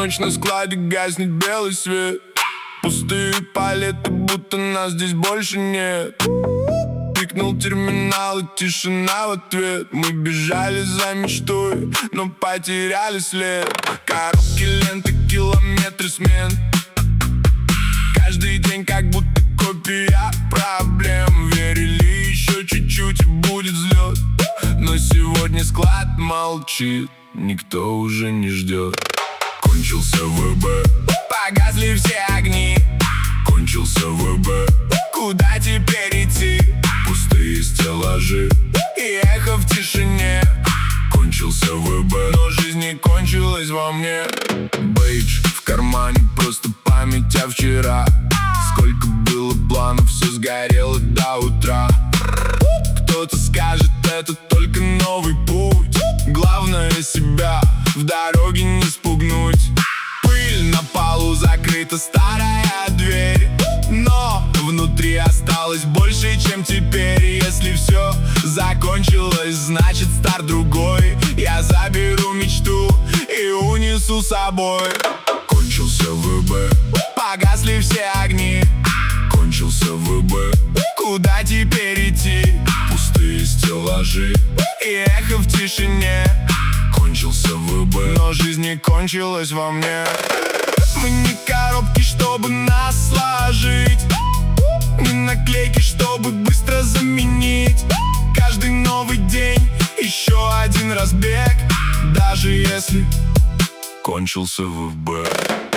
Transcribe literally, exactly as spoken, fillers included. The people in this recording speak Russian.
ночь на складе гаснет белый свет. Пустые палеты, будто нас здесь больше нет. Пикнул терминал и тишина в ответ. Мы бежали за мечтой, но потеряли след. Коробки, ленты, километры смен. Каждый день как будто копия проблем. Верили еще чуть-чуть и будет взлет. Но сегодня склад молчит, никто уже не ждет. Кончился ВБ, погасли все огни. Кончился ВБ, куда теперь идти? Пустые стеллажи и эхо в тишине. Кончился ВБ, но жизнь не кончилась во мне. Бейдж в кармане, просто память о вчера. Сколько было планов, все сгорело до утра. Кто-то скажет, это только новый путь. Главное себя в дороге не спугнуть. Пыль на полу, закрыта старая дверь, но внутри осталось больше, чем теперь. Если все закончилось, значит старт другой. Я заберу мечту и унесу с собой. Кончился ВБ, погасли все огни. Кончился ВБ, куда теперь идти? Пустые стеллажи и эхо в тишине. Кончился ВБ, но жизнь не кончилась во мне. Мы не коробки, чтобы нас сложить, не наклейки, чтобы быстро заменить. Каждый новый день еще один разбег, даже если кончился ВБ.